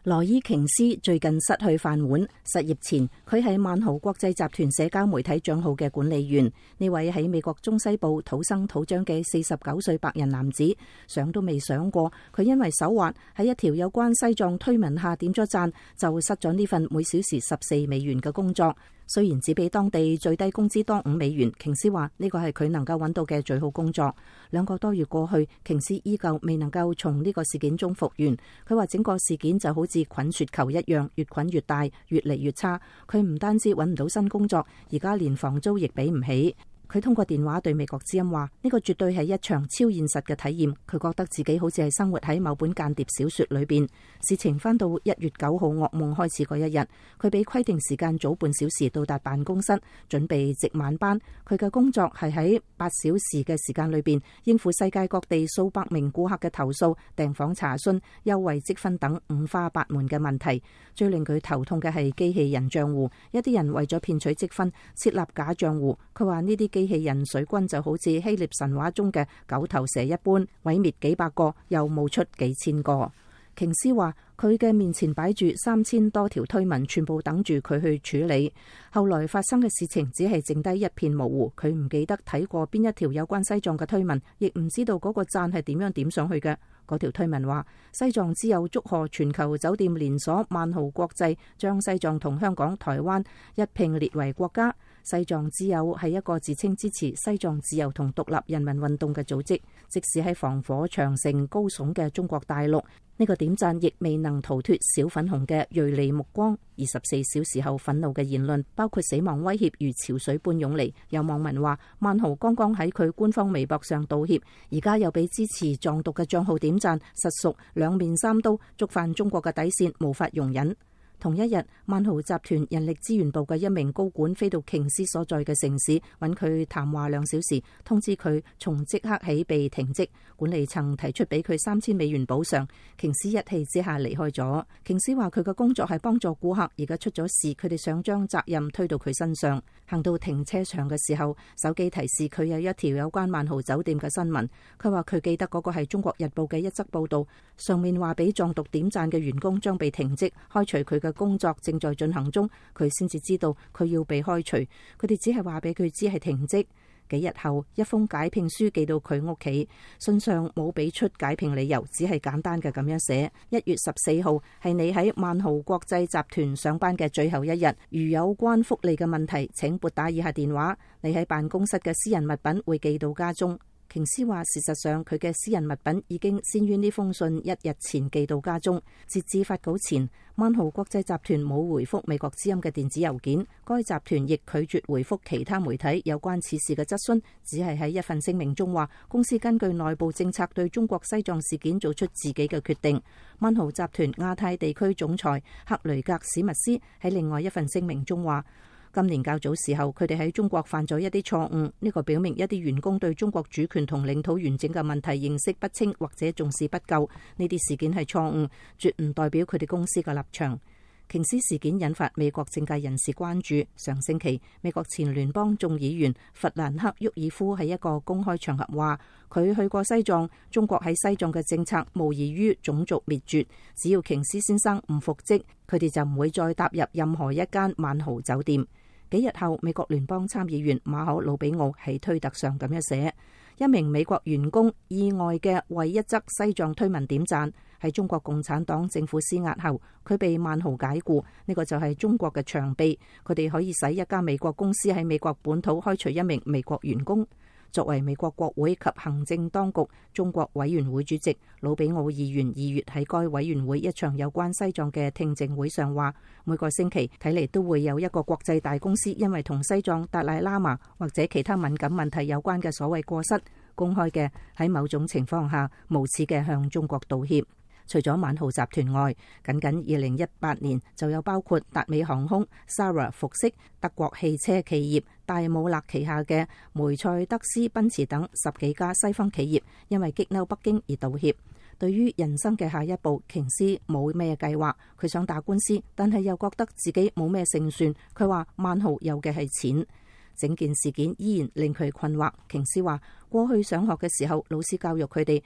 羅伊瓊斯最近失去飯碗，失業前佢係萬豪國際集團社交媒體賬號嘅管理員。呢位喺美國中西部土生土長嘅49歲白人男子，想都未想過佢因為手滑喺一條有關西藏推文下點咗讚，就失咗呢份每小時14美元嘅工作。雖然只比當地最低工資多5美元，瓊斯話呢個係佢能夠揾到嘅最好工作。2個多月過去，瓊斯依舊未能夠從呢個事件中復原。佢話整個事件就好似滾雪球一樣，越滾越大，越嚟越差。佢唔單止揾唔到新工作，而家連房租亦俾唔起。佢通過電話對美國之音話：呢個絕對係一場超現實嘅體驗。佢覺得自己好似係生活喺某本間諜小說裏邊。事情翻到1月9號噩夢開始嗰一日，佢比規定時間早半小時到達辦公室，準備值晚班。佢嘅工作係喺8小時嘅時間裏邊應付世界各地數百名顧客嘅投訴、訂房查詢、優惠積分等五花八門嘅問題。最令佢頭痛嘅係機器人賬戶，一啲人為咗騙取積分設立假賬戶。佢話呢啲機器人水軍就好似希臘神話中嘅九頭蛇一般，毀滅幾百個又冒出幾千個。瓊斯話佢嘅面前擺住3000多條推文，全部等住佢去處理。後來發生嘅事情只係剩低一片模糊，佢唔記得睇過邊一條有關西藏嘅推文，亦唔知道嗰個讚係點樣點上去嘅。嗰條推文話西藏之友祝賀全球酒店連鎖萬豪國際將西藏同香港、台灣一併列為國家。西藏之友係一個自稱支持西藏自由同獨立人民運動嘅組織，即使喺防火長城高聳嘅中國大陸，呢個點讚亦未能逃脫小粉紅嘅銳利目光。24小時後憤怒嘅言論，包括死亡威脅如潮水般湧嚟。有網民話萬豪剛剛喺佢官方微博上道歉，而家又俾支持藏獨嘅賬號點讚，實屬兩面三刀，觸犯中國嘅底線，無法容忍。同一日，萬豪集團人力資源部嘅一名高管飛到瓊斯所在嘅城市，揾佢談話2小時，通知佢從即刻起被停職。管理層提出俾佢3000美元補償，瓊斯一氣之下離開咗。瓊斯話佢嘅工作係幫助顧客，而家出咗事，佢哋想將責任推到佢身上。行到停車場嘅時候，手機提示佢有一條有關萬豪酒店嘅新聞。佢話佢記得嗰個係中國日報嘅一則報道，上面話俾藏獨點讚嘅員工將被停職，開除佢嘅工作正在進行中。佢先至知道佢要被開除，佢哋只係話俾佢知係停職。幾日後，一封解聘書寄到佢屋企，信上冇俾出解聘理由，只係簡單嘅咁樣寫：1月14號係你喺萬豪國際集團上班嘅最後一日，如有關福利嘅問題，請撥打以下電話。你喺辦公室嘅私人物品會寄到家中。瓊斯話事實上佢嘅私人物品已經先於呢封信1日前寄到家中。截至發稿前，萬豪國際集團冇回覆美國之音嘅電子郵件，該集團亦拒絕回覆其他媒體有關此事嘅質詢，只係喺一份聲明中話公司根據內部政策對中國西藏事件做出自己嘅決定。萬豪集團亞太地區總裁克雷格史密斯喺另外一份聲明中話，今年較早時候，佢哋喺中國犯咗一啲錯誤，呢個表明一啲員工對中國主權同領土完整嘅問題認識不清或者重視不夠。呢啲事件係錯誤，絕唔代表佢哋公司嘅立場。瓊斯事件引發美國政界人士關注。上星期，美國前聯邦眾議員弗蘭克·沃爾夫喺一個公開場合話，佢去過西藏，中國喺西藏嘅政策無異於種族滅絕。只要瓊斯先生唔復職，佢哋就唔會再踏入任何一間萬豪酒店。幾日後，美國聯邦參議員馬可魯比奧喺推特上咁樣寫：一名美國員工意外嘅為一則西藏推文點讚，喺中國共產黨政府施壓後，佢被萬豪解僱。呢個就係中國嘅長臂，佢哋可以使一家美國公司喺美國本土開除一名美國員工。作為美國國會及行政當局中國委員會主席，魯比奧議員2月喺該委員會一場有關西藏嘅聽證會上話，每個星期睇嚟都會有一個國際大公司因為同西藏達賴喇嘛或者其他敏感問題有關嘅所謂過失，公開嘅喺某種情況下無恥嘅向中國道歉。除咗萬豪集團外，僅2018年就有包括達美航空、Zara 服飾、德國汽車企業戴姆勒旗下嘅梅賽德斯奔馳等10幾家西方企業因為激嬲北京而道歉。對於人生嘅下一步，瓊斯冇咩計劃，佢想打官司，但係又覺得自己冇咩勝算。佢話萬豪有嘅係錢。整件事件依然令佢困惑。瓊斯話過去上學嘅時候，老師教育佢哋，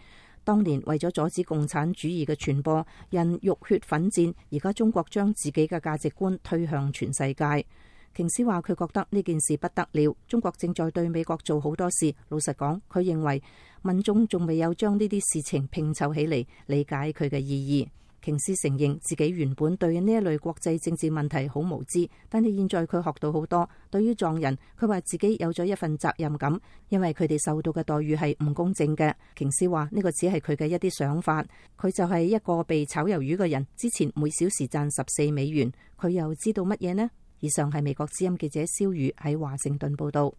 當年為咗阻止共產主義嘅傳播，人浴血奮戰，而家中國將自己嘅價值觀推向全世界。瓊斯話佢覺得呢件事不得了，中國正在對美國做好多事。老實講，佢認為民眾仲未有將呢啲事情拼湊起嚟，理解佢嘅意義。瓊斯承認自己原本對呢一類國際政治問題好無知，但係現在佢學到好多。對於藏人，佢話自己有咗一份責任感，因為佢哋受到嘅待遇係唔公正嘅。瓊斯話呢個只係佢嘅一啲想法，佢就係一個被炒魷魚嘅人，之前每小時賺14美元，佢又知道乜嘢呢？以上係美國之音記者蕭宇喺華盛頓報道。